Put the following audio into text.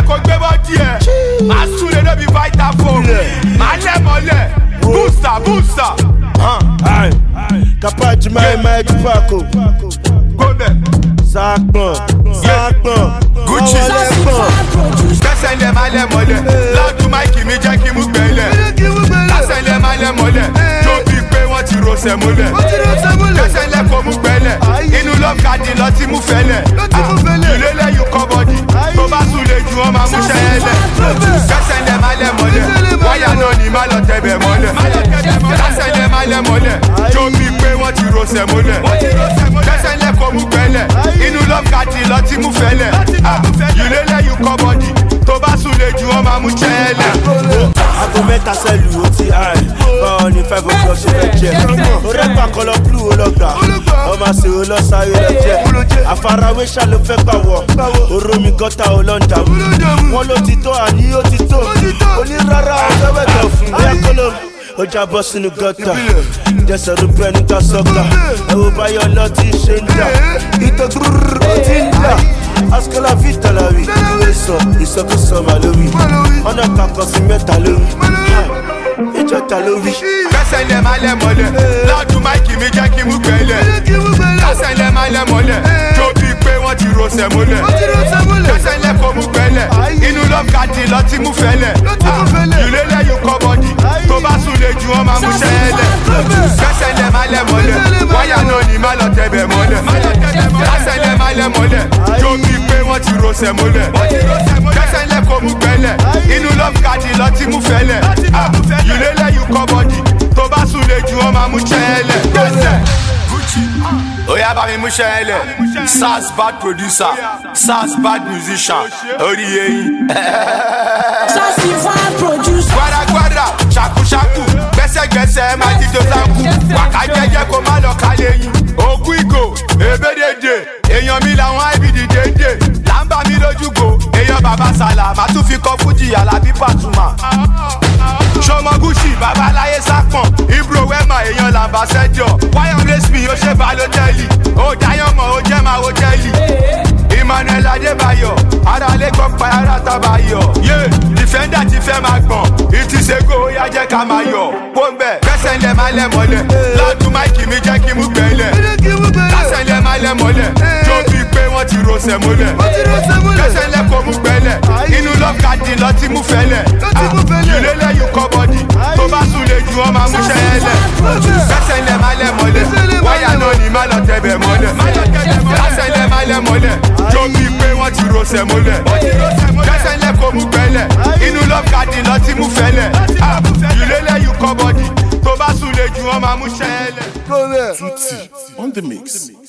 kò gbé bọ́dí ẹ̀. Màá súnlé lóbi Vitafoam. Màá lẹ̀ mọ́lẹ̀. Booster. Kapaji my Paco. Gómẹ̀. Zakpon. Gucci. Kẹsẹ̀lẹ̀ máa lẹ̀ mọ́lẹ̀. Láàdú máìkì mi jẹ́ kí mú gbẹ̀lẹ̀. Kẹsẹ̀lẹ̀ máa lẹ̀ mọ́lẹ̀. Tó bí pé wọ́n ti rọṣẹ̀ múlẹ̀. Kẹsẹ̀lẹ̀ kò mú gbẹ̀lẹ̀. Inú lọ́kadì lọ ti mú fẹ́lẹ̀. Ìlélẹ̀ yóò kọ́ bọ́dì. Tó bá sùn lè ju ọmọ amúṣẹ́ ẹlẹ̀. Kẹsẹ̀lẹ̀ máa lẹ̀ mọ́lẹ̀. Wáyà náà ni má lọ tẹ̀bẹ̀ mọ́lẹ̀. Kẹsẹ̀lẹ̀ máa lẹ̀ mọ́lẹ̀. Tó bí pé wọ́n ti rọṣẹ̀ múlẹ̀. Kẹsẹ̀lẹ̀ kò mú gbẹ̀lẹ̀. Inú lọ́kadì lọ ti mú fẹ́lẹ̀. Ìlélẹ̀ yóò kọ́ bọ́dì. Tó bá sùn lè ju ọmọ amúṣẹ́ ẹlẹ̀. Aago mẹ́ta sẹ́lù ó ti hàn. Báwo ni 5 o'clock ṣe fẹ́ jẹ? Orí ẹ̀pà kọlọ blue olọ́gbà. Ọmọ àṣẹ olọ́sàáyé rẹ̀ jẹ́. Àfarawé ṣá ló fẹ́ gbà wọ̀. Oromi gọ́tà olóńdà wù. Wọ́n ló ti tó àní ó ti tó. Onírárá ọjọ́ bẹ̀tẹ̀ fún bóyá kọ́lọ́. Ó jábọ́ sínú gọ́tà. Jẹ́sẹ̀ rúbẹ́ nígbà sọ́kà. Ẹ̀wò báyọ̀ lọ ti ṣe ń dà. Ìtọ́ gbúrúrú ó ti ń dà. Askola vita la wi. Ìsọkúsọ mà lórí. Ọ̀nà kankan sí mẹ́ta lórí. Ìjọta lórí. Kẹsẹ̀lẹ̀ máa lẹ̀ mọ́lẹ̀. Láàdú máìkì mi jẹ́ kí mú gbẹ̀lẹ̀. Kẹsẹ̀lẹ̀ máa lẹ̀ mọ́lẹ̀. Tó bí pé wọ́n ti rọṣẹ̀ múlẹ̀. Kẹsẹ̀lẹ̀ kò mú gbẹ̀lẹ̀. Inú lọ́kadì lọ ti mú fẹ́lẹ̀. Ìlélẹ̀ yóò kọ́ bọ́dì. Tó bá sùn lè ju ọmọ amúṣẹ́ ẹlẹ̀. Kẹsẹ̀lẹ̀ máa lẹ̀ mọ́lẹ̀. Wáyà náà ni má lọ tẹ̀bẹ̀ mọ́lẹ̀. Kẹsẹ̀lẹ̀ máa lẹ̀ mọ́lẹ̀. Tó bí pé wọ́n ti rọṣẹ̀ múlẹ̀. Kẹsẹ̀lẹ̀ kò mú gbẹ̀lẹ̀. Inú lọ́kadì lọ ti mú fẹ́lẹ̀. Ìlélẹ̀ yóò kọ́ bọ́dì. Tó bá sùn lè ju ọmọ amúṣẹ́ ẹlẹ̀. Oya bá mi mú ṣẹlẹ̀. Sars bad producer, Sars bad musician. Orí eyín. Sassy fan producer. Gbàdàgbàdà, ṣàkúṣàkú, gbẹ́sẹ̀gbẹ́sẹ̀ máa ti tó sáńkù. Wàká jẹ́jẹ́ kó má lọ kálé yín. Ògùn ìgò, èbédèdè, èèyàn mi làwọn IBD dédé. Làǹbà mi lójúgò, èèyàn bàbá Sàlà, màá tún fi kọ́ Fújì Àlàbí Pàtùmà. Ṣọmọ Gúúsì, babaláyé sápọ̀n, Ibro Wema, èèyàn làǹbàṣẹ́jọ. Wáyọ̀n Rẹ́sìmì, ó ṣe Balótẹ́lì, ó dáyọ̀ mọ̀, ó jẹ́ máa wó jẹ́lì. Emmanuel Adébáyọ̀, ara lè gbọ́ pa ara tábàyọ̀. Defender ti fẹ́ máa gbọ̀n, ìtìsẹ́gò ó yá jẹ́ ká máa yọ̀. Pọ́ńbẹ́, kẹsẹ̀lẹ̀ máa lẹ̀ mọ́lẹ̀, láàdú máìkì mi jẹ́ kí mú gbẹ̀lẹ̀. Kẹsẹ̀lẹ̀ máa lẹ̀ mọ́lẹ̀, tó bí pé wọ́n ti rọṣẹ̀ múlẹ̀. Kẹsẹ̀lẹ̀ kò mú gbẹ̀lẹ̀, inú lọ́kadì lọ ti mú fẹ́lẹ̀. Ìlélẹ̀ yóò kọ́ bọ́dì, tó bá sùn lè ju ọmọ amúṣẹ́ ẹlẹ̀. Kẹsẹ̀lẹ̀ máa lẹ̀ mọ́lẹ̀, wáyà náà ni má lọ tẹ̀bẹ̀ mọ́lẹ̀. Kẹsẹ̀lẹ̀ máa lẹ̀ mọ́lẹ̀, tó bí pé wọ́n ti rọṣẹ̀ múlẹ̀. Kẹsẹ̀lẹ̀ kò mú gbẹ̀lẹ̀, inú lọ́kadì lọ ti mú fẹ́lẹ̀. Ìlélẹ̀ yóò kọ́ bọ́dì, tó bá sùn lè ju ọmọ amúṣẹ́ ẹlẹ̀. Tutti on the mix.